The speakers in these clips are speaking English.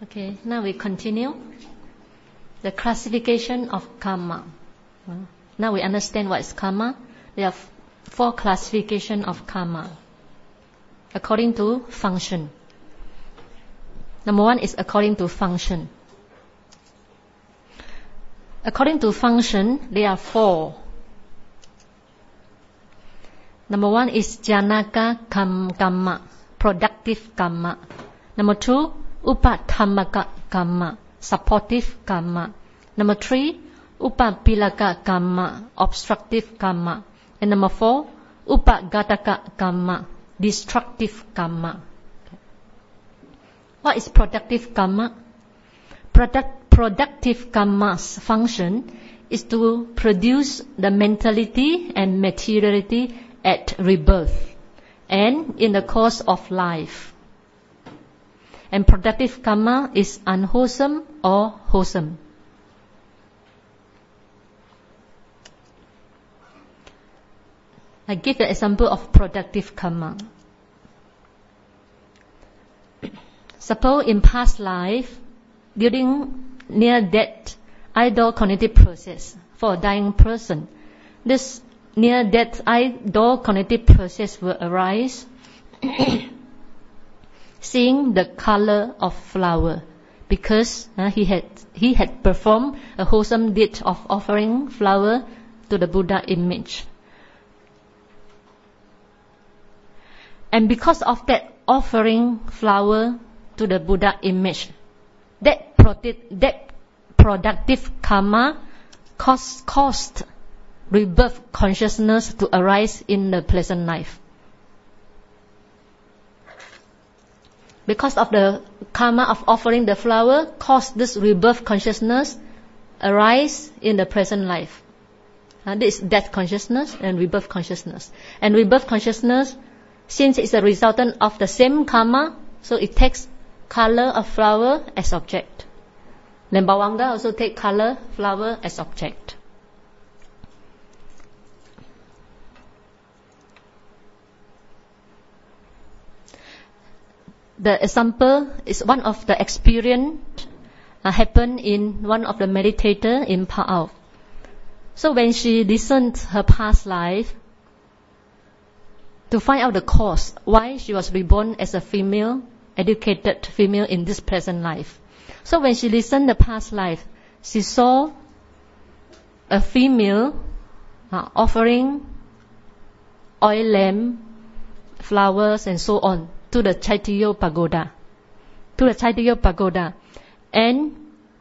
Okay, now we continue the classification of karma. Now we understand what is karma. There are 4 classifications of karma according to function. Number 1 is according to function. According to function, there are 4. Number 1 is janaka kamma, productive karma. Number 2, upathamaka karma, supportive karma. Number 3, upapilaka karma, obstructive karma. And number 4, upagataka karma, destructive karma. What is productive karma? Productive karma's function is to produce the mentality and materiality at rebirth and in the course of life. And productive karma is unwholesome or wholesome. I give the example of productive karma. Suppose in past life, during near-death idle cognitive process for a dying person, this near-death idle cognitive process will arise seeing the color of flower, because he had performed a wholesome deed of offering flower to the Buddha image. And because of that offering flower to the Buddha image, that productive karma caused rebirth consciousness to arise in the present life. Because of the karma of offering the flower caused this rebirth consciousness arise in the present life. This is death consciousness and rebirth consciousness. And rebirth consciousness, since it's a resultant of the same karma, so it takes color of flower as object. Then Bawanga also take color flower as object. The example is one of the experience happened in one of the meditator in Pa'ao. So when she listened her past life to find out the cause why she was reborn as a female, educated female in this present life. So when she listened the past life, she saw a female offering oil lamp, flowers and so on to the Chaitya Pagoda. And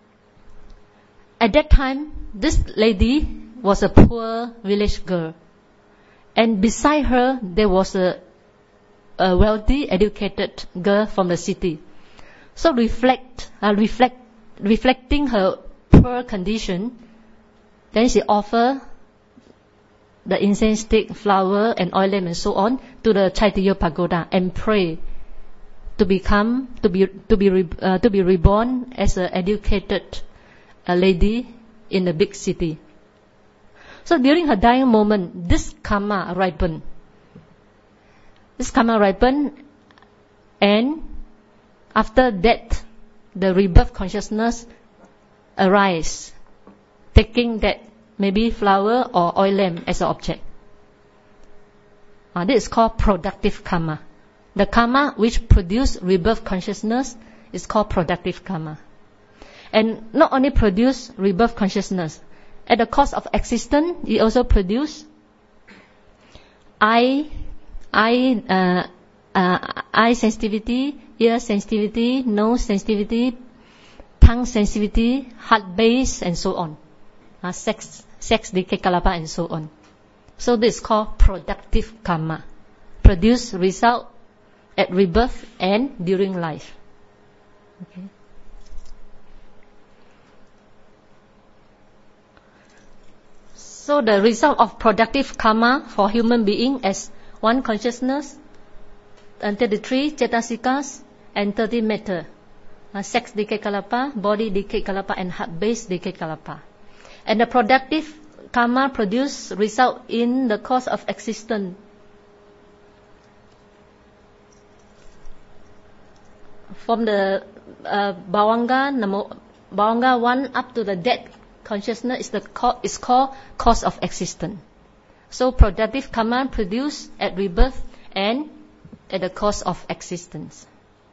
at that time, this lady was a poor village girl. And beside her, there was a wealthy, educated girl from the city. So reflecting her poor condition, then she offered the incense stick, flower and oil lamp and so on to the Chaitya Pagoda and pray to be reborn as an educated lady in the big city. So during her dying moment, this karma ripened. And after that, the rebirth consciousness arise, taking that maybe flower or oil lamp as an object. This is called productive karma. The karma which produce rebirth consciousness is called productive karma. And not only produce rebirth consciousness, at the course of existence, it also produce eye sensitivity, ear sensitivity, nose sensitivity, tongue sensitivity, heart base, and so on. Sex decay kalapa, and so on. So this is called productive karma. Produce result at rebirth and during life. Okay. So the result of productive karma for human being as 1 consciousness, and 33 cetasikas, and 30 matter. Sex decay kalapa, body decay kalapa, and heart base decay kalapa. And the productive karma produce result in the course of existence. from the Bhavanga 1 up to the death consciousness is called cause of existence. So productive karma produced at rebirth and at the cause of existence.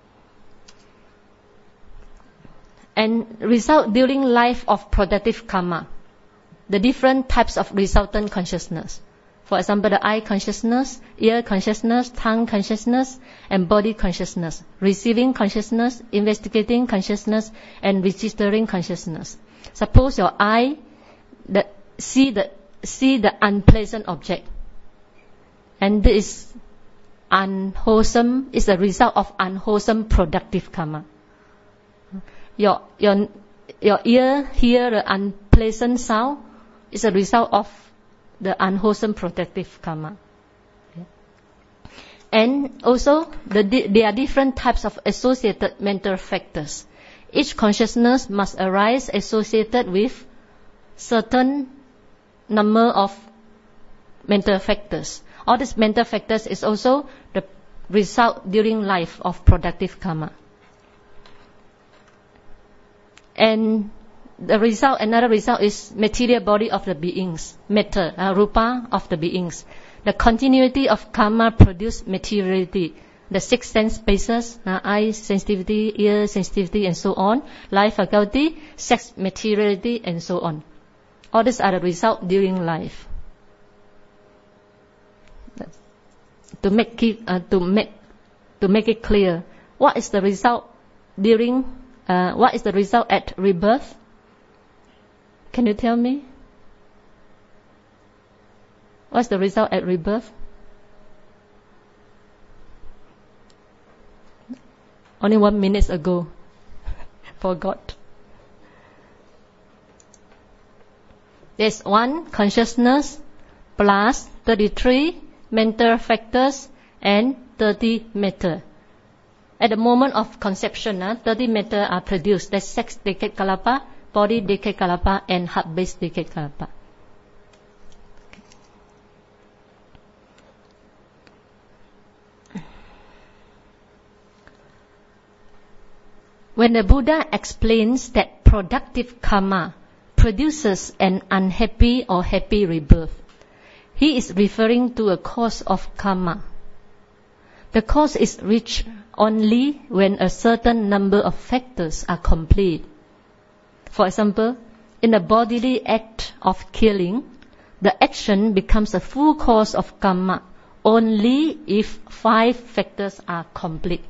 And result during life of productive karma, the different types of resultant consciousness. For example, the eye consciousness, ear consciousness, tongue consciousness, and body consciousness, receiving consciousness, investigating consciousness, and registering consciousness. Suppose your eye see the unpleasant object, and this is unwholesome, is a result of unwholesome productive karma. Your ear hear the unpleasant sound is a result of the unwholesome productive karma. Okay. And also, there are different types of associated mental factors. Each consciousness must arise associated with certain number of mental factors. All these mental factors is also the result during life of productive karma. And another result is material body of the beings, matter, rupa of the beings. The continuity of karma produce materiality. The six sense bases, eye sensitivity, ear sensitivity, and so on, life faculty, sex materiality, and so on. All these are the result during life. To make it clear, what is the result what is the result at rebirth? Can you tell me? What's the result at rebirth? Only 1 minute ago. Forgot. There's 1 consciousness plus 33 mental factors and 30 matter. At the moment of conception, 30 matter are produced. That's sex decade kalapa, body decade kalapa, and heart-base decade kalapa. When the Buddha explains that productive karma produces an unhappy or happy rebirth, he is referring to a cause of karma. The cause is reached only when a certain number of factors are complete. For example, in the bodily act of killing, the action becomes a full cause of karma only if 5 factors are complete.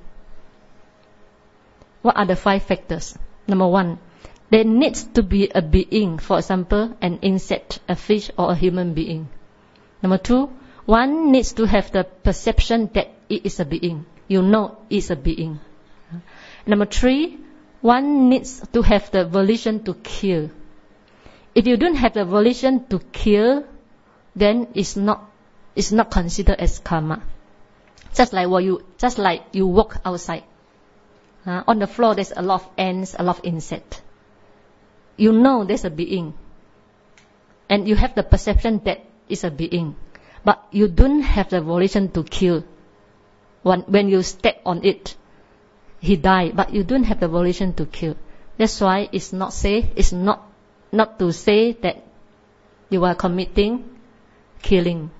What are the 5 factors? Number 1, there needs to be a being, for example, an insect, a fish, or a human being. Number 2, one needs to have the perception that it is a being. You know it's a being. Number 3, one needs to have the volition to kill. If you don't have the volition to kill, then it's not considered as karma. Just like you walk outside. On the floor there's a lot of ants, a lot of insects. You know there's a being. And you have the perception that it's a being. But you don't have the volition to kill. When you step on it, he died, but you don't have the volition to kill. That's why it's not to say that you are committing killing.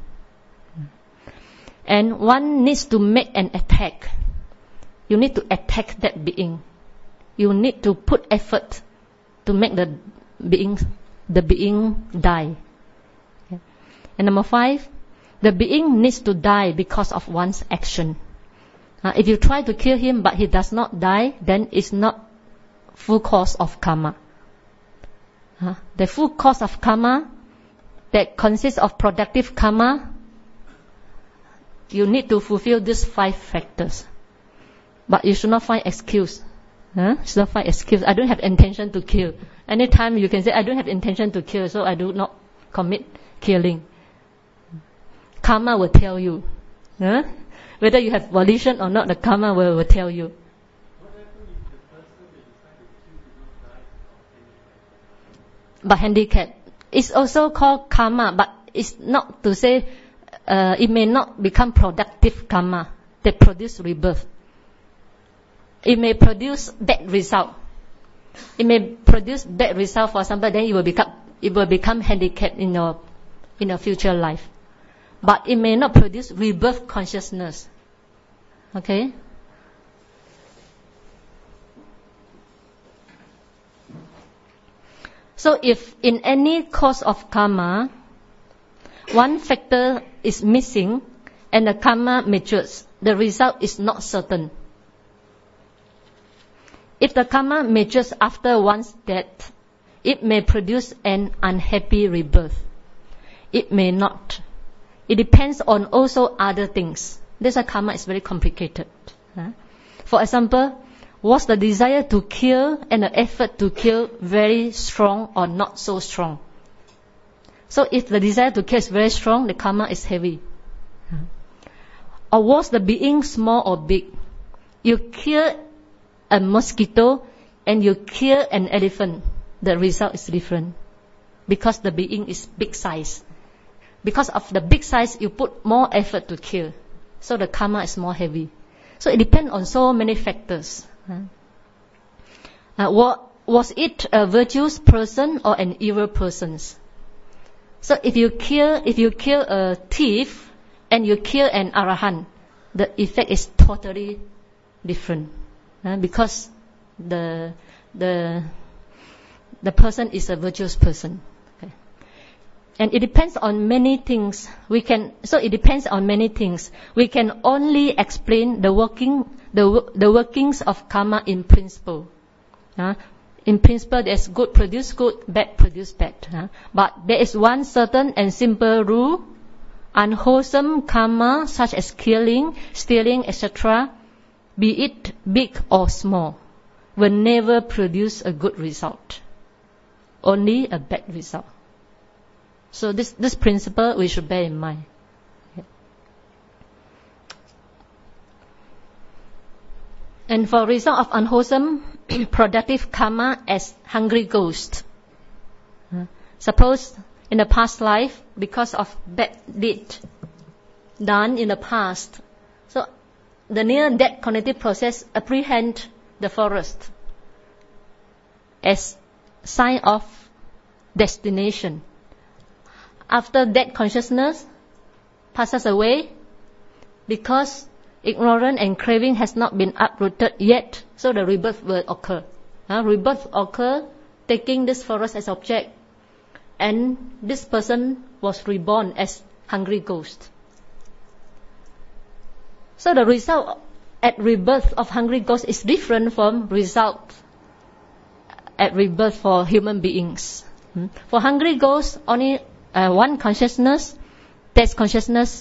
And one needs to make an attack. You need to attack that being. You need to put effort to make the being die. Okay. And number 5, the being needs to die because of one's action. If you try to kill him but he does not die, then it's not full course of karma. The full course of karma that consists of productive karma, you need to fulfill these 5 factors. But you should not find excuse. Should not find excuse. I don't have intention to kill. Anytime you can say, I don't have intention to kill, so I do not commit killing. Karma will tell you. Whether you have volition or not, the karma will tell you. What happens if the person that you try to kill did not die of handicap? But handicap. It's also called karma, but it's not to say it may not become productive karma that produce rebirth. it may produce bad result. It may produce bad result for example, then it will become handicapped in your future life. But it may not produce rebirth consciousness. Okay? So if in any course of karma, one factor is missing and the karma matures, the result is not certain. If the karma matures after one's death, it may produce an unhappy rebirth. It may not. It depends on also other things. This karma is very complicated. For example, was the desire to kill and the effort to kill very strong or not so strong? So if the desire to kill is very strong, the karma is heavy. Or was the being small or big? You kill a mosquito and you kill an elephant, the result is different. Because the being is big size. Because of the big size, you put more effort to kill. So the karma is more heavy. So it depends on so many factors. Was it a virtuous person or an evil person? So if you kill a thief and you kill an arahant, the effect is totally different. Because the person is a virtuous person. Okay. And it depends on many things. It depends on many things. We can only explain the workings of karma in principle. In principle, there's good produce good, bad produce bad. But there is one certain and simple rule: unwholesome karma, such as killing, stealing, etc., be it big or small, will never produce a good result. Only a bad result. So this principle we should bear in mind. Okay. And for result of unwholesome productive karma as hungry ghost. Suppose in the past life, because of bad deed done in the past, so the near-death cognitive process apprehend the forest as sign of destination. After death consciousness passes away, because ignorance and craving has not been uprooted yet, so the rebirth will occur. Rebirth occur taking this forest as object, and this person was reborn as hungry ghost. So the result at rebirth of hungry ghost is different from result at rebirth for human beings. For hungry ghost, only one consciousness, that's consciousness,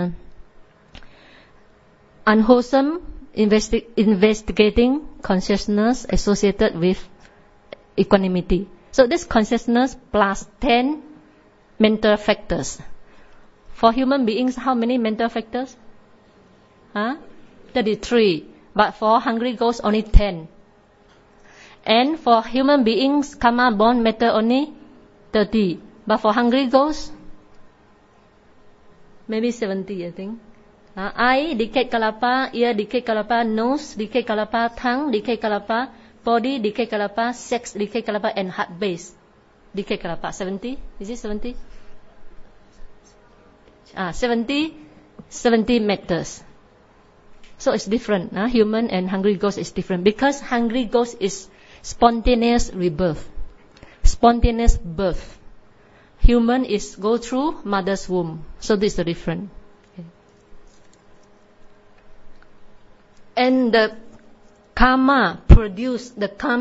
unwholesome, investigating consciousness associated with equanimity. So this consciousness plus 10 mental factors. For human beings, how many mental factors? 33. But for hungry ghosts, only 10. And for human beings, karma born matter only 30. But for hungry ghosts, maybe 70, I think. Eye, decade kalapa, ear, decade kalapa, nose, decade kalapa, tongue, decade kalapa, body, decade kalapa, sex, decade kalapa, and heart base, decade kalapa. 70? Is it 70? 70 matters. So it's different. Human and hungry ghost is different. Because hungry ghost is spontaneous rebirth. Spontaneous birth. Human is go through mother's womb. So this is the difference. Okay. And the karma produce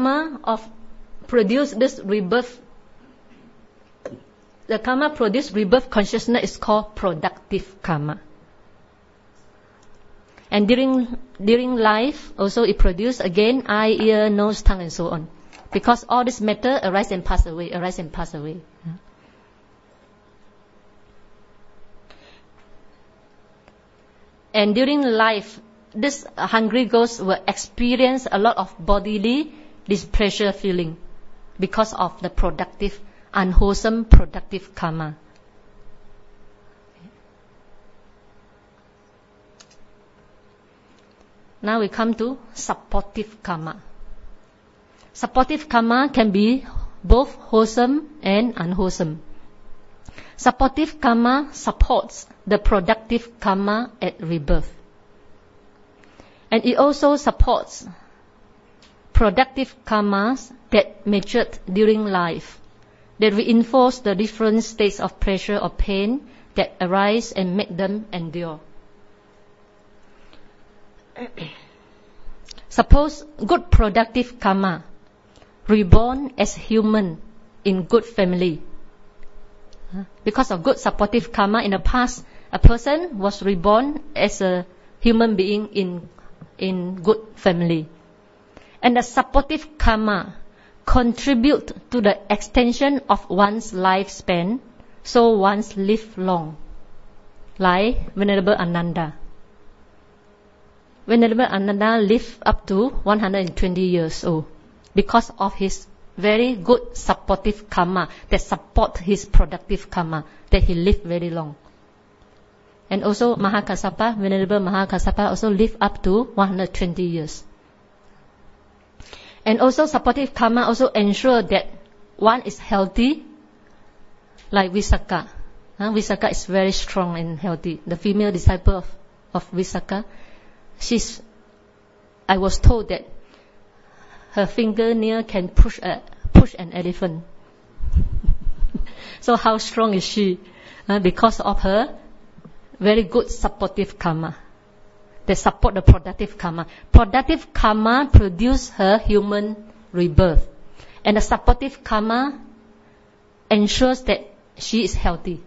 this rebirth. The karma produce rebirth consciousness is called productive karma. And during life, also it produces again eye, ear, nose, tongue, and so on. Because all this matter arise and pass away, arise and pass away. And during life, this hungry ghost will experience a lot of bodily displeasure feeling because of the productive, unwholesome productive karma. Now we come to supportive karma. Supportive karma can be both wholesome and unwholesome. Supportive karma supports the productive karma at rebirth. And it also supports productive karmas that matured during life, that reinforce the different states of pressure or pain that arise and make them endure. Suppose good productive karma, reborn as human in good family. Because of good supportive karma in the past, a person was reborn as a human being in good family. And the supportive karma contribute to the extension of one's lifespan, so one's live long. Like Venerable Ananda. Venerable Ananda lived up to 120 years old because of his very good supportive karma that support his productive karma, that he lived very long. And also Mahakassapa, Venerable Mahakassapa also lived up to 120 years. And also supportive karma also ensure that one is healthy, like Visakha. Visakha is very strong and healthy. The female disciple of Visakha, I was told that her fingernail can push an elephant. So how strong is she? Because of her very good supportive karma. They support the productive karma. Productive karma produce her human rebirth. And the supportive karma ensures that she is healthy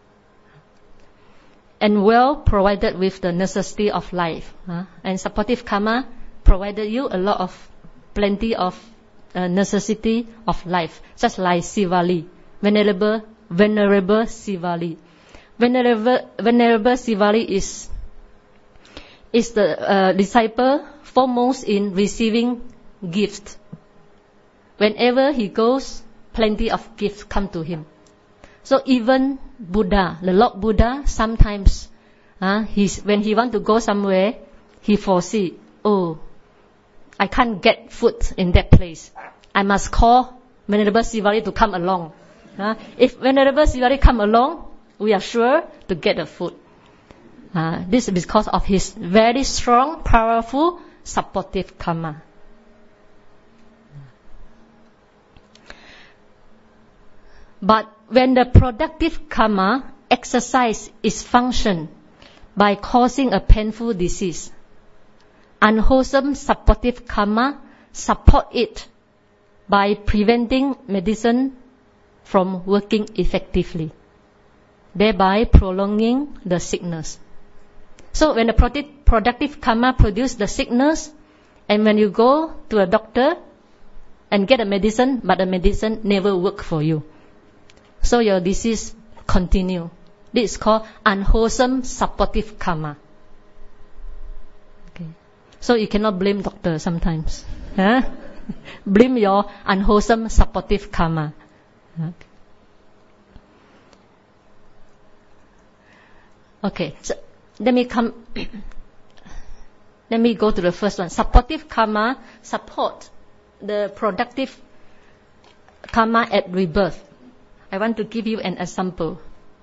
and well provided with the necessity of life. And supportive karma provided you plenty of necessity of life, just like Sivali, Venerable Sivali. Venerable Sivali is the disciple foremost in receiving gifts. Whenever he goes, plenty of gifts come to him. So even Buddha, the Lord Buddha, sometimes when he want to go somewhere, he foresee, I can't get food in that place. I must call Venerable Sivali to come along. If Venerable Sivali come along, we are sure to get the food. This is because of his very strong, powerful, supportive karma. But when the productive karma exercise its function by causing a painful disease, unwholesome supportive karma support it by preventing medicine from working effectively, thereby prolonging the sickness. So when the productive karma produce the sickness, and when you go to a doctor and get a medicine, but the medicine never work for you, so your disease continue. This is called unwholesome supportive karma. Okay. So you cannot blame doctor sometimes. Blame your unwholesome supportive karma. Okay. So let me go to the first one. Supportive karma support the productive karma at rebirth. I want to give you an example.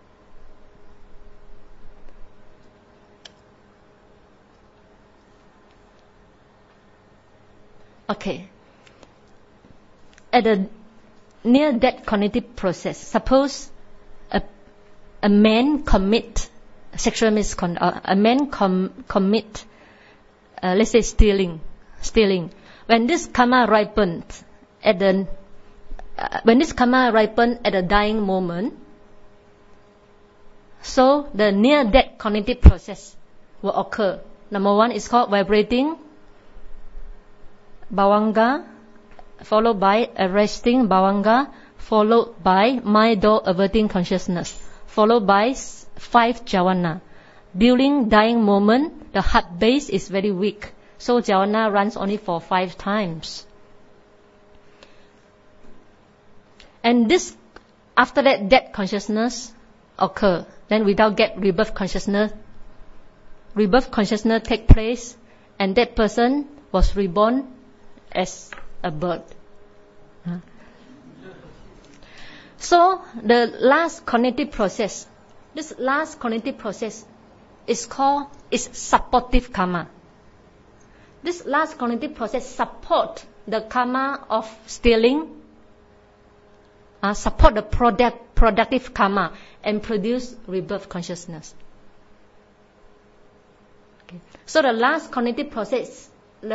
Okay. At a near-death cognitive process, suppose a man commit sexual misconduct, a man commit, let's say stealing. When this karma ripened at the dying moment, so the near-death cognitive process will occur. Number one is called vibrating bhavanga, followed by arresting bhavanga, followed by mind door averting consciousness, followed by 5 jhana. During dying moment, the heart base is very weak, so jhana runs only for 5 times. And this, after that, death consciousness occur. Then without get rebirth consciousness take place, and that person was reborn as a bird. So the last cognitive process, this last cognitive process is supportive karma. This last cognitive process support the karma of stealing, support the productive karma, and produce rebirth consciousness. Okay. So the last cognitive process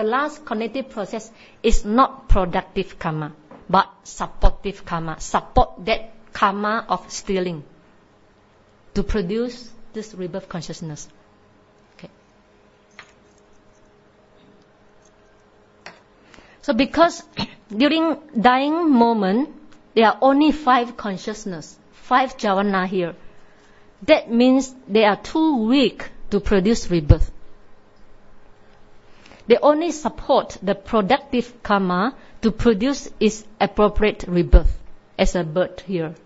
is not productive karma, but supportive karma. Support that karma of stealing to produce this rebirth consciousness. Okay. So because during dying moment, there are only 5 consciousness, 5 jhana here. That means they are too weak to produce rebirth. They only support the productive karma to produce its appropriate rebirth as a bird here.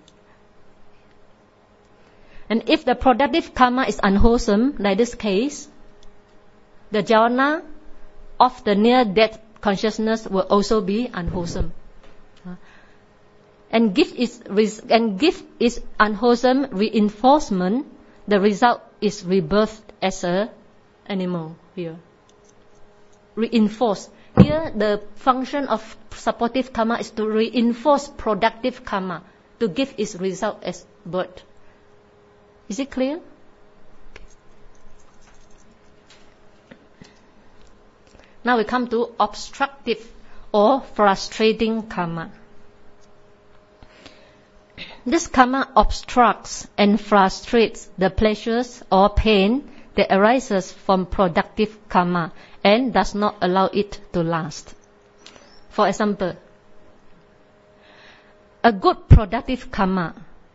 And if the productive karma is unwholesome, like this case, the jhana of the near-death consciousness will also be unwholesome. And give its unwholesome reinforcement, the result is rebirth as an animal here. Reinforce. Here the function of supportive karma is to reinforce productive karma, to give its result as bird. Is it clear? Now we come to obstructive or frustrating karma. This karma obstructs and frustrates the pleasures or pain that arises from productive karma and does not allow it to last. For example, a good productive karma,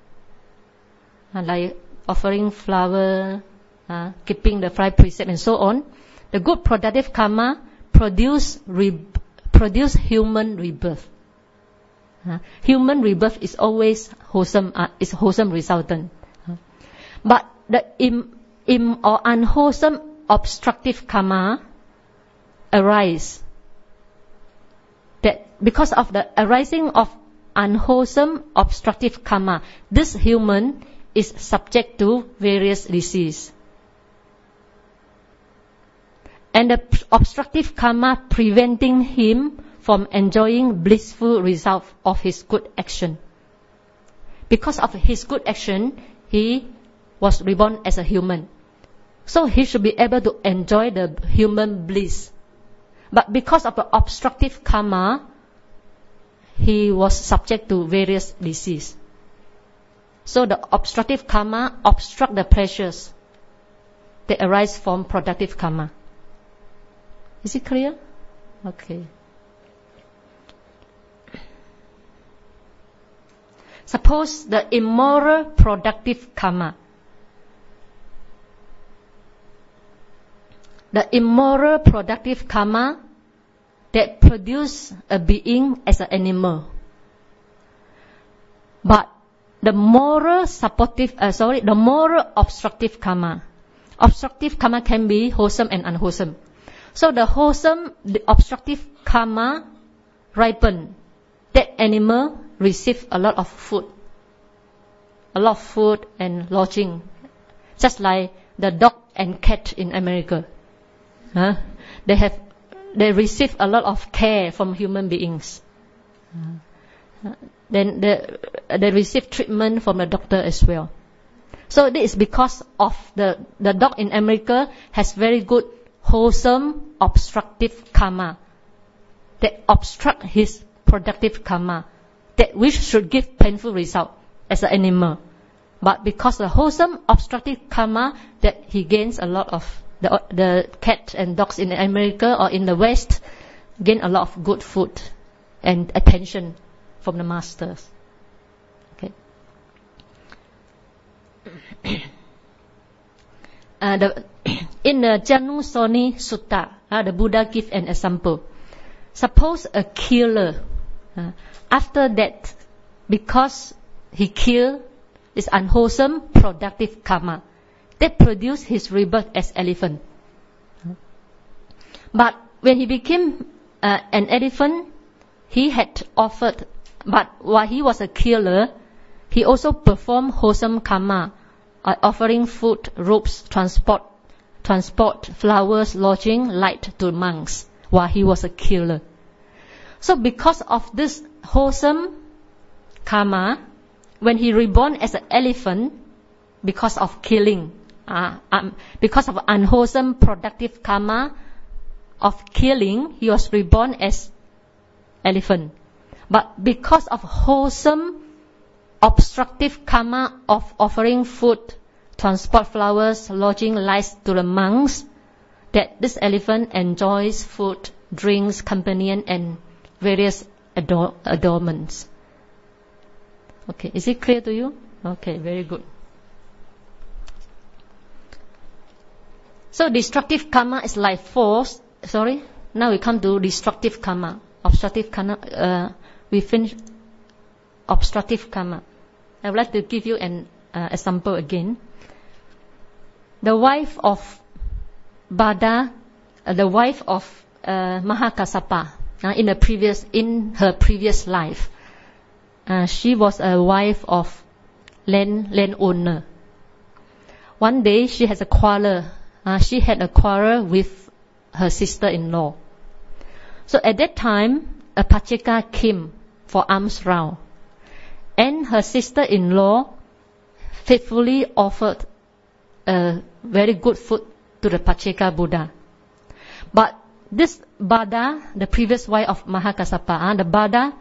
like offering flower, keeping the 5 precepts and so on, the good productive karma produce human rebirth. Human rebirth is always wholesome, is wholesome resultant. But the or unwholesome obstructive karma arise. That because of the arising of unwholesome obstructive karma, this human is subject to various diseases. And the obstructive karma preventing him from enjoying blissful result of his good action. Because of his good action, he was reborn as a human. So he should be able to enjoy the human bliss. But because of the obstructive karma, he was subject to various diseases. So the obstructive karma obstruct the pleasures that arise from productive karma. Is it clear? Okay. Suppose the immoral productive karma. The immoral productive karma that produce a being as an animal. But the moral obstructive karma. Obstructive karma can be wholesome and unwholesome. So the obstructive karma ripen. That animal receive a lot of food and lodging, just like the dog and cat in America. They receive a lot of care from human beings. Then they receive treatment from the doctor as well. So this is because of the dog in America has very good wholesome obstructive karma that obstruct his productive karma, that which should give painful result as an animal. But because the wholesome obstructive karma that he gains a lot of, the cat and dogs in America or in the West gain a lot of good food and attention from the masters. Okay. In the Janusoni Sutta, the Buddha gives an example. Suppose a killer, after that, because he killed, is unwholesome productive karma that produce his rebirth as elephant. But when he became an elephant, he had offered, but while he was a killer, he also performed wholesome karma, offering food, robes, transport, flowers, lodging, light to monks, while he was a killer. So because of this wholesome karma, when he reborn as an elephant, because of killing, because of unwholesome productive karma of killing, he was reborn as elephant. But because of wholesome obstructive karma of offering food, transport flowers, lodging, lights to the monks, that this elephant enjoys food, drinks, companion, and various adornments. Okay, is it clear to you? Okay, very good. So destructive karma is life force. Sorry, now we come to destructive karma. Obstructive karma, we finish obstructive karma. I would like to give you an example again. The wife of Bada, the wife of Mahakassapa, in her previous life, she was a wife of landowner. One day she has a quarrel. She had a quarrel with her sister-in-law. So at that time, a Pacheka came for alms round, and her sister-in-law faithfully offered very good food to the Pacheka Buddha. But this Bada, the previous wife of Mahakassapa, the Bada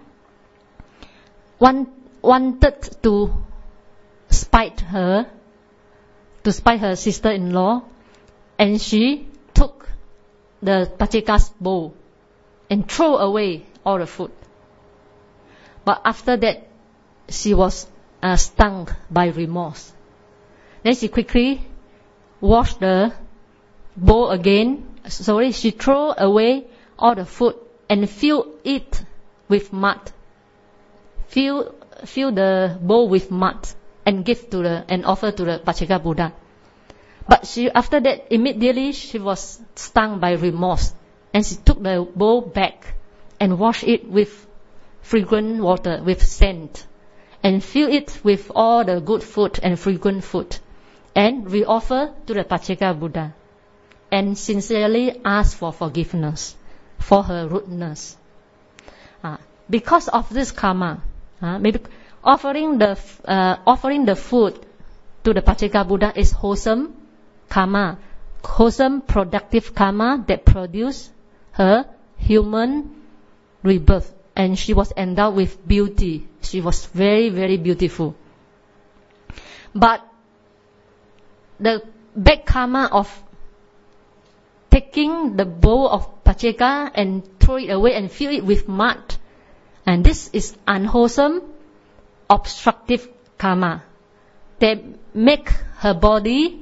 wanted to spite her sister-in-law, and she took the Pacheka's bowl and threw away all the food. But after that, she was stung by remorse. Then she quickly washed the bowl again. She threw away all the food and filled it with mud. Fill the bowl with mud and and offer to the Pacheka Buddha. But after that, immediately she was stung by remorse, and she took the bowl back and washed it with fragrant water, with scent, and filled it with all the good food and fragrant food, and reoffer to the Pacheka Buddha, and sincerely asked for forgiveness for her rudeness. Because of this karma, maybe offering the food to the Pacheka Buddha is wholesome karma, wholesome productive karma that produced her human rebirth, and she was endowed with beauty. She was very, very beautiful. But the bad karma of taking the bowl of Pacheka and throw it away and fill it with mud, and this is unwholesome obstructive karma that make her body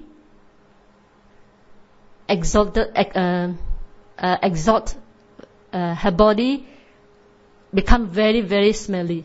her body become very, very smelly.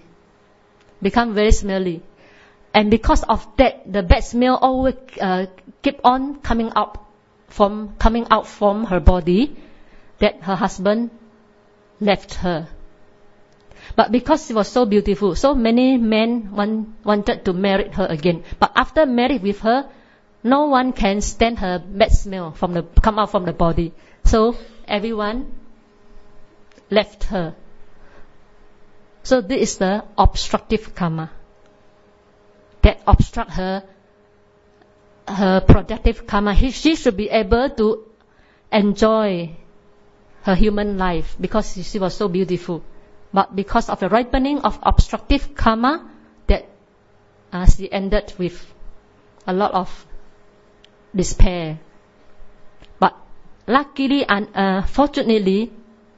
And because of that, the bad smell always keep on coming out from her body, that her husband left her. But because she was so beautiful, so many men wanted to marry her again. But after married with her, no one can stand her bad smell come out from the body. So everyone left her. So this is the obstructive karma that obstruct her productive karma. She should be able to enjoy her human life because she was so beautiful. But because of the ripening of obstructive karma, that she ended with a lot of despair. But luckily and fortunately,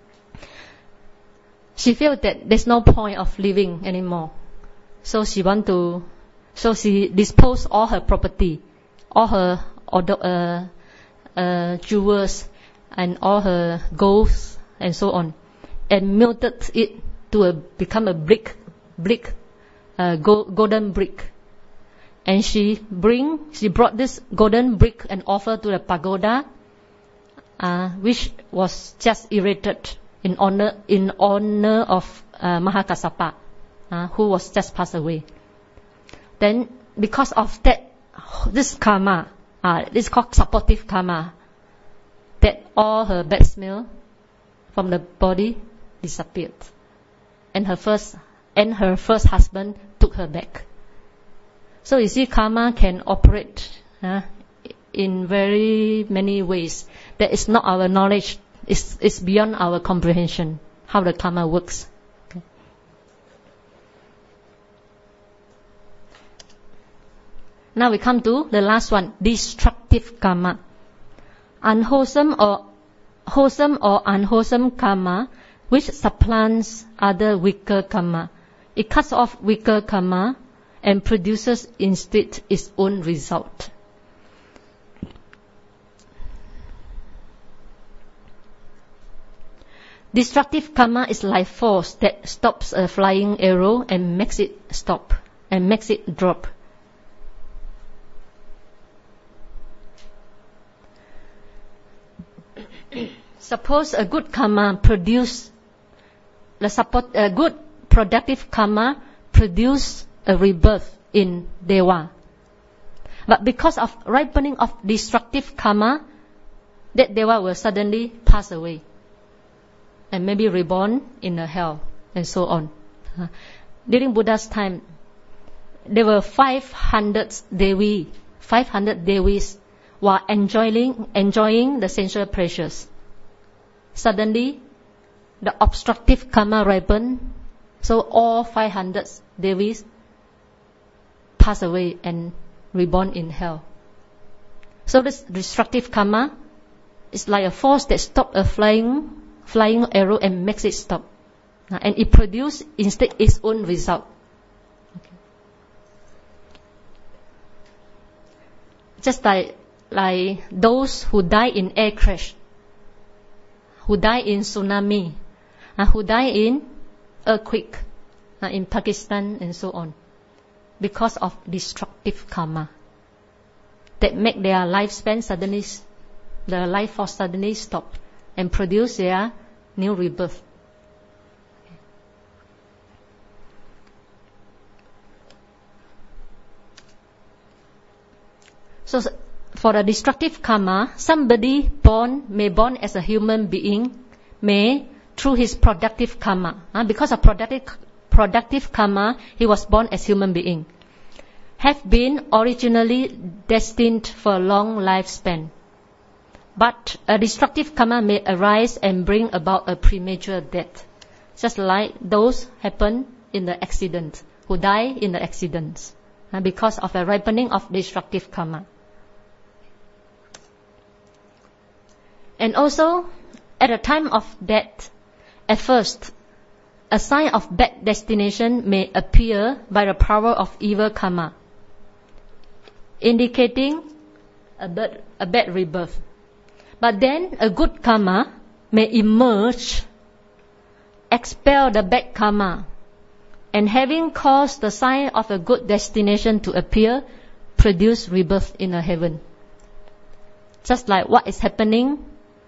she felt that there's no point of living anymore. So she disposed all her property, all her jewels and all her golds and so on, and melted it to become a golden brick. And she brought this golden brick and offered to the pagoda which was just erected in honor of Mahakassapa, who was just passed away. Then, because of that, this karma, this is called supportive karma, that all her bad smell from the body disappeared, and her first husband took her back. So you see, karma can operate in very many ways. That is not our knowledge. It's beyond our comprehension how the karma works. Okay. Now we come to the last one: destructive karma. Wholesome or unwholesome karma, which supplants other weaker karma. It cuts off weaker karma and produces instead its own result. Destructive karma is like force that stops a flying arrow and makes it stop and makes it drop. Suppose a good karma a good productive karma produce a rebirth in Deva. But because of ripening of destructive karma, that Deva will suddenly pass away and maybe reborn in a hell and so on. During Buddha's time, there were 500 Devis were enjoying the sensual pleasures. Suddenly, the obstructive karma ripened, so all 500 Devis pass away and reborn in hell. So this destructive karma is like a force that stops a flying arrow and makes it stop. And it produces instead its own result. Okay. Just like those who die in air crash, who die in tsunami, who die in earthquake in Pakistan and so on, because of destructive karma that make their lifespan suddenly, the life force suddenly stop and produce their new rebirth. So for the destructive karma, somebody may born as a human being, may through his productive karma. Because of productive karma, he was born as human being. Have been originally destined for a long lifespan. But a destructive karma may arise and bring about a premature death, just like those happen in the accident, who die in the accidents, because of a ripening of destructive karma. And also, at the time of death, at first, a sign of bad destination may appear by the power of evil karma, indicating a bad rebirth. But then a good karma may emerge, expel the bad karma, and having caused the sign of a good destination to appear, produce rebirth in a heaven. Just like what is happening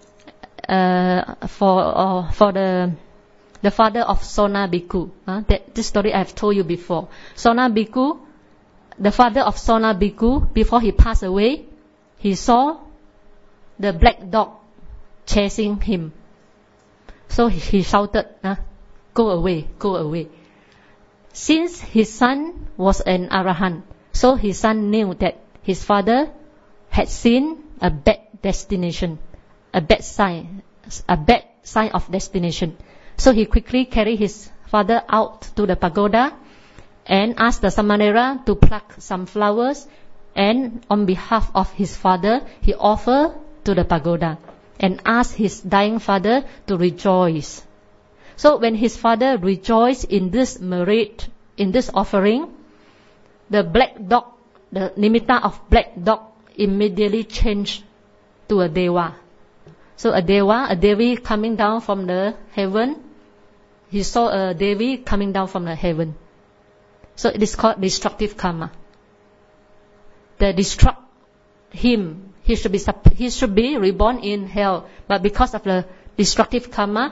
for the father of Sona Bhikkhu. This story I have told you before. Sona Bhikkhu, the father of Sona Bhikkhu, before he passed away, he saw the black dog chasing him. So he shouted, "Go away, go away." Since his son was an arahant, so his son knew that his father had seen a bad destination, a bad sign of destination. So he quickly carried his father out to the pagoda and asked the Samanera to pluck some flowers, and on behalf of his father, he offered to the pagoda and asked his dying father to rejoice. So when his father rejoiced in this merit, in this offering, the black dog, the nimitta of black dog, immediately changed to a deva. So a devi coming down from the heaven, he saw a devi coming down from the heaven. So it is called destructive karma. The destruct him, he should be reborn in hell. But because of the destructive karma,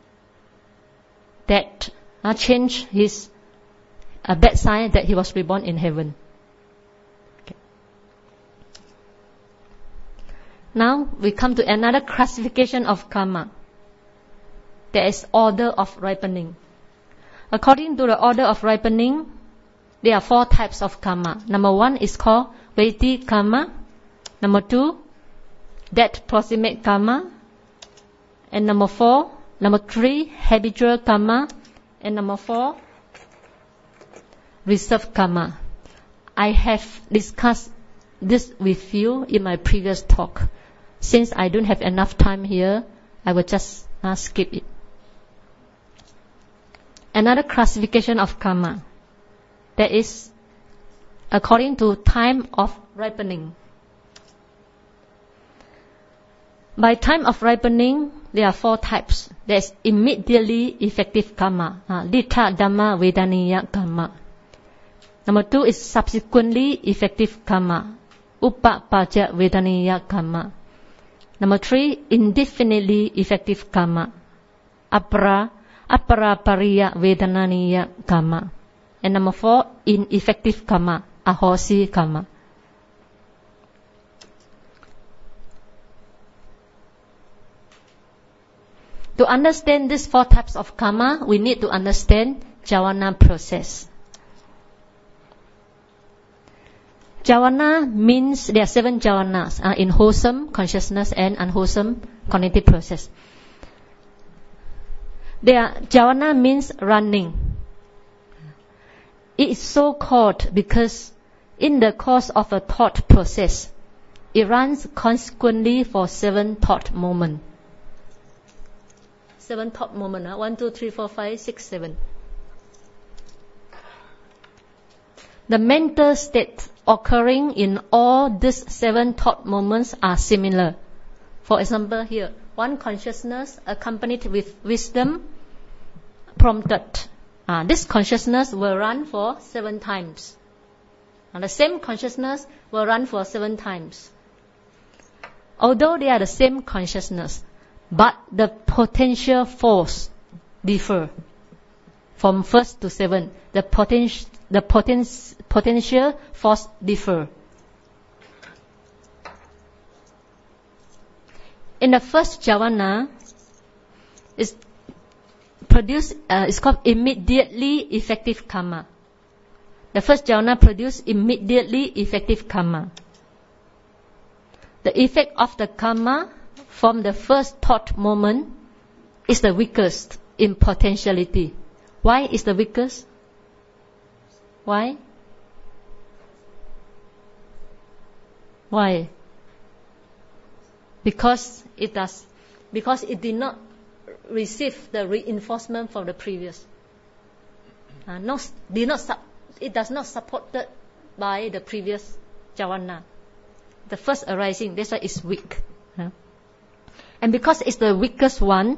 that changed his bad sign, that he was reborn in heaven. Okay. Now we come to another classification of karma. There is order of ripening. According to the order of ripening, there are 4 types of karma. Number 1 is called Vaiti karma. Number 2, death proximate karma. And number 3, habitual karma. And number 4, reserved karma. I have discussed this with you in my previous talk. Since I don't have enough time here, I will just skip it. Another classification of karma, that is according to time of ripening. By time of ripening, there are 4 types. There is immediately effective karma, Dittha Dhamma Vedaniya karma. Number 2 is subsequently effective karma, Uppapaja Vedaniya karma. Number 3, indefinitely effective karma, Aparapariya Vedananiya karma. And number 4, ineffective karma, Ahosi karma. To understand these 4 types of karma, we need to understand jhana process. Jhana means there are 7 jhanas in wholesome consciousness and unwholesome cognitive process. Jhana means running. It is so called because in the course of a thought process, it runs consequently for 7 thought moments. 7 thought moments. 1, 2, 3, 4, 5, 6, 7. The mental states occurring in all these 7 thought moments are similar. For example, here, one consciousness accompanied with wisdom prompted. This consciousness will run for 7 times. And the same consciousness will run for 7 times. Although they are the same consciousness, but the potential force differ from 1st to 7. The potential force differ. In the first jhana, it's called immediately effective karma. The first jhana produces immediately effective karma. The effect of the karma from the first thought moment is the weakest in potentiality. Why is the weakest? Why? Why? Because it did not receive the reinforcement from the previous. It does not supported by the previous jhana. The first arising, that's why it's weak. And because it's the weakest one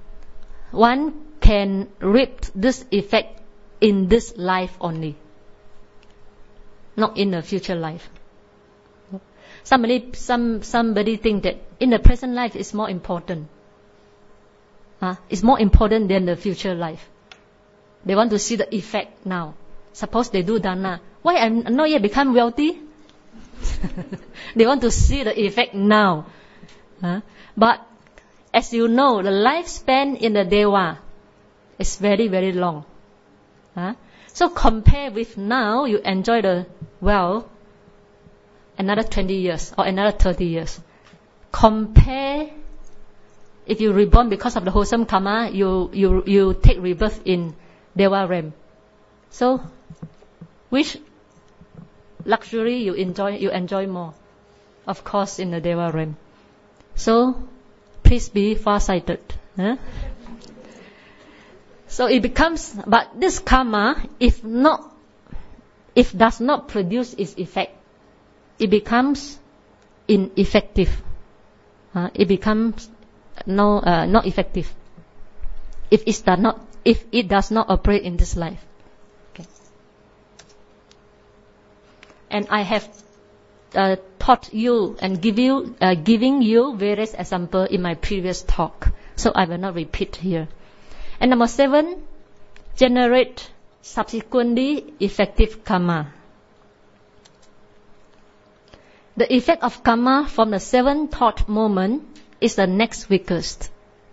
can reap this effect in this life only, not in the future life. Somebody think that in the present life is more important. It's more important than the future life. They want to see the effect now. Suppose they do dana. Why I'm not yet become wealthy? They want to see the effect now. But as you know, the lifespan in the Deva is very, very long. So compare with now, you enjoy the wealth, another 20 years or another 30 years. Compare, if you reborn because of the wholesome karma, you take rebirth in Deva realm. So, which luxury you enjoy more? Of course, in the Deva realm. So, please be far-sighted. So it becomes, but this karma, if does not produce its effect, it becomes ineffective. It becomes not effective. If it does not operate in this life. Okay. And I have taught you and giving you various examples in my previous talk. So I will not repeat here. And number 7, generate subsequently effective karma. The effect of karma from the 7 thought moment is the next weakest.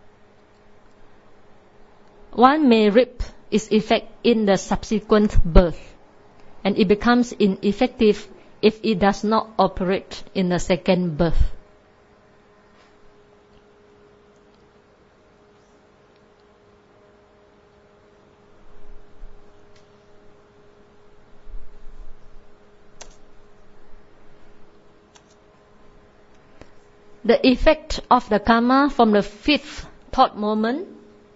One may reap its effect in the subsequent birth, and it becomes ineffective if it does not operate in the second birth. The effect of the karma from the 5th thought moment,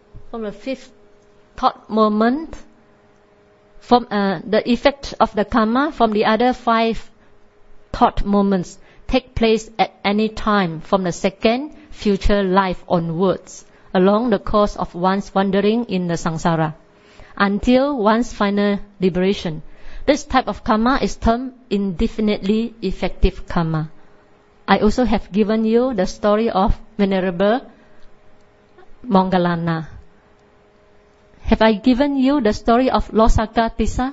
the effect of the karma from the other 5 thought moments take place at any time from the second future life onwards, along the course of one's wandering in the samsara, until one's final liberation. This type of karma is termed indefinitely effective karma. I also have given you the story of Venerable Moggallana. Have I given you the story of Losaka Tissa?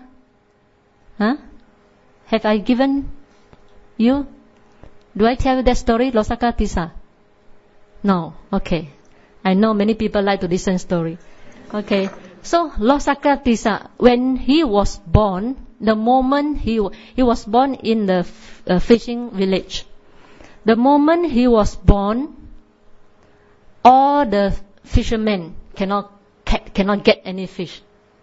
Have I given you? Do I tell you that story, Losaka Tissa? No. Okay. I know many people like to listen story. Okay. So Losaka Tissa, when he was born, the moment he was born in the fishing village. The moment he was born, all the fishermen cannot get any fish.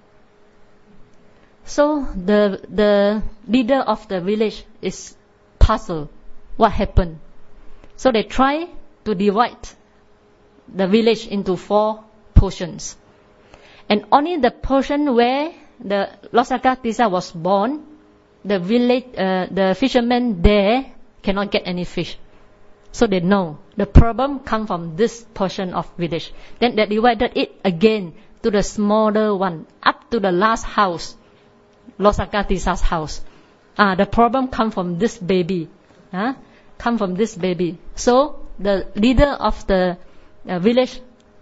So the leader of the village is puzzled. What happened? So they try to divide the village into 4 portions. And only the portion where the Losaka Tissa was born, the fishermen there cannot get any fish. So they know the problem comes from this portion of village. Then they divided it again to the smaller one, up to the last house, Losaka Tissa's house. The problem comes from this baby. Come from this baby. So the leader of the village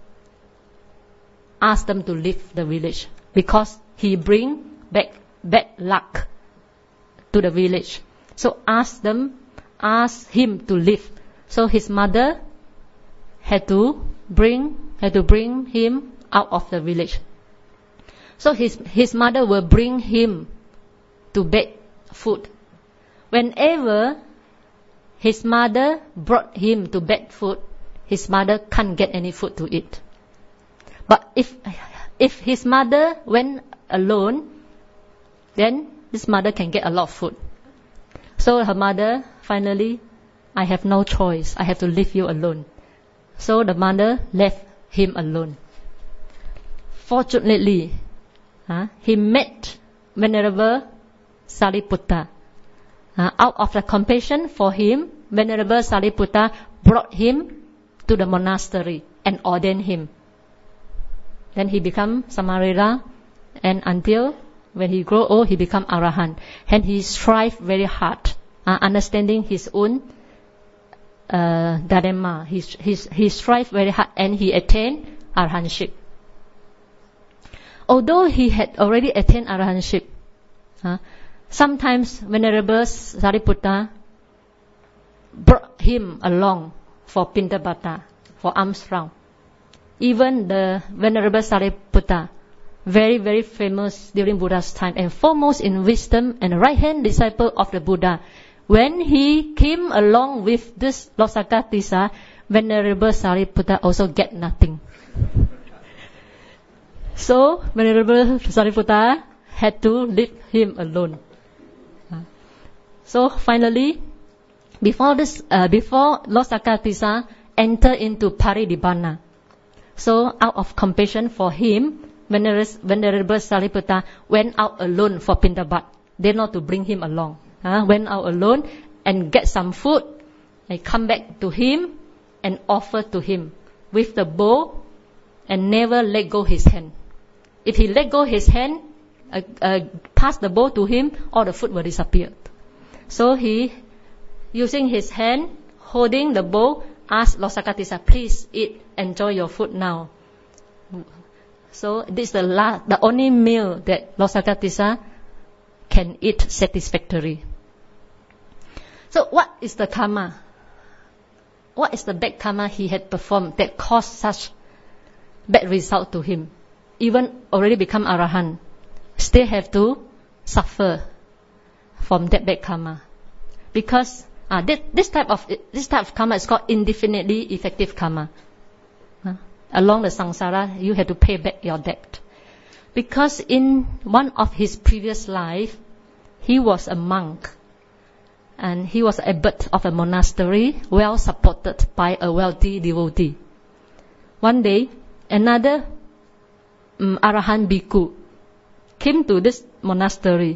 asked them to leave the village because he bring back bad luck to the village. So asked him to leave. So his mother had to bring him out of the village. So his mother will bring him to beg food. Whenever his mother brought him to beg food, his mother can't get any food to eat. But if his mother went alone, then this mother can get a lot of food. So her mother finally, I have no choice. I have to leave you alone. So the mother left him alone. Fortunately, he met Venerable Sariputta. Out of the compassion for him, Venerable Sariputta brought him to the monastery and ordained him. Then he became Samarera, and until when he grow old, he become Arahant. And he strive very hard, understanding his own Dharma. He strive very hard and he attained Arahantship. Although he had already attained Arahantship, sometimes Venerable Sariputta brought him along for Pindabata, for alms round. Even the Venerable Sariputta, very, very famous during Buddha's time and foremost in wisdom and right-hand disciple of the Buddha. When he came along with this Losaka Tissa, Venerable Sariputta also get nothing. So Venerable Sariputta had to leave him alone. So finally, before Losaka Tissa entered into Parinibbana, so out of compassion for him, Venerable Sariputta went out alone for Pindabat. They not to bring him along. Went out alone and get some food. I come back to him and offer to him with the bow and never let go his hand. If he let go his hand, pass the bow to him, all the food will disappear. So he using his hand, holding the bowl, asked Lord Sakatissa, please eat, enjoy your food now. So this is the only meal that Lord Sakatissa can eat satisfactorily. So what is the karma? What is the bad karma he had performed that caused such bad result to him? Even already become Arahant, still have to suffer from that bad karma. Because this type of karma is called indefinitely effective karma. Along the samsara, you have to pay back your debt. Because in one of his previous life, he was a monk. And he was abbot of a monastery, well supported by a wealthy devotee. One day, another Arahant bhikkhu came to this monastery.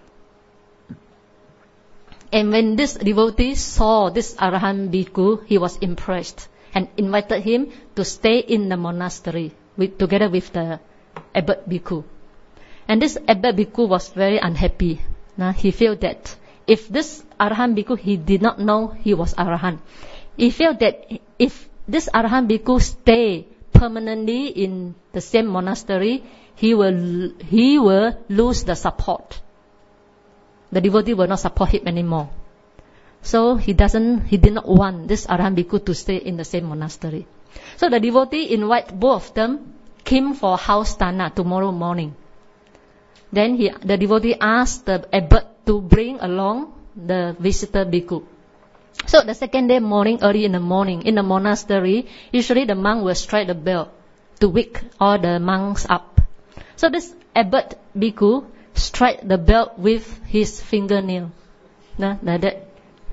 And when this devotee saw this Arahant bhikkhu, he was impressed and invited him to stay in the monastery together with the abbot bhikkhu. And this abbot bhikkhu was very unhappy. He felt that if this Arahant bhikkhu, he did not know he was Arahant. He felt that if this Arahant bhikkhu stay permanently in the same monastery, he will lose the support. The devotee will not support him anymore. So he did not want this Arahant bhikkhu to stay in the same monastery. So the devotee invite both of them came for house dana tomorrow morning. Then the devotee asked the abbot to bring along the visitor bhikkhu. So the second day morning, early in the morning, in the monastery, usually the monk will strike the bell to wake all the monks up. So this abbot bhikkhu strike the bell with his fingernail. Like that.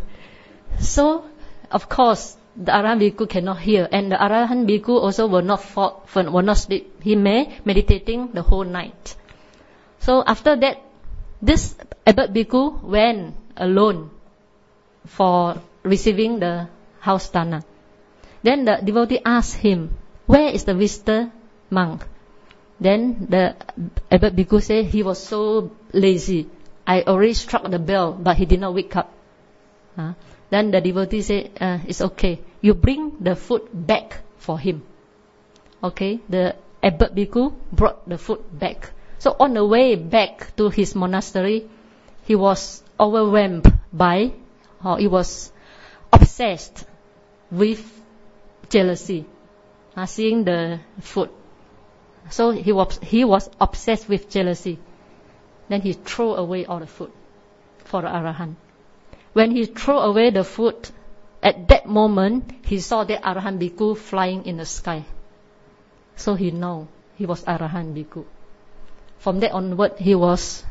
So, of course, the Arahant bhikkhu cannot hear, and the Arahant bhikkhu also will not sleep. He may meditating the whole night. So after that, this abbot bhikkhu went alone for receiving the house dana. Then the devotee asked him, where is the visitor monk? Then the abbot bhikkhu said he was so lazy. I already struck the bell, but he did not wake up. Then the devotee said, it's okay. You bring the food back for him. Okay, the abbot bhikkhu brought the food back. So on the way back to his monastery, he was overwhelmed by, or he was obsessed with jealousy, seeing the food. So he was obsessed with jealousy. Then he threw away all the food for the Arahant. When he threw away the food, at that moment, he saw that Arahant bhikkhu flying in the sky. So he knew he was Arahant bhikkhu. From that onward, he was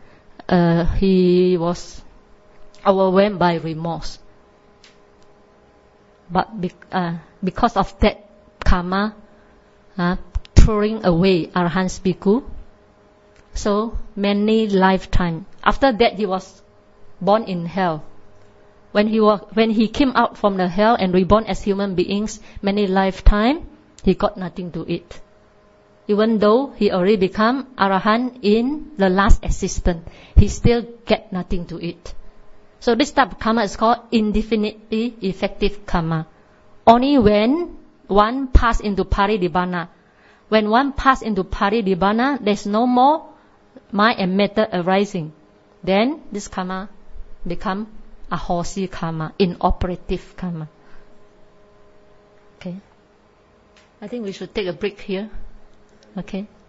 overwhelmed by remorse. But because of that karma, throwing away Arahant bhikkhu, so many lifetime. After that, he was born in hell. When he came out from the hell and reborn as human beings, many lifetime, he got nothing to eat. Even though he already become Arahant in the last existence, he still get nothing to eat. So this type of karma is called indefinitely effective karma. Only when one pass into Parinibbana. When one pass into Parinibbana, there's no more mind and matter arising. Then this karma become ahosi karma, inoperative karma. Okay. I think we should take a break here. Okay.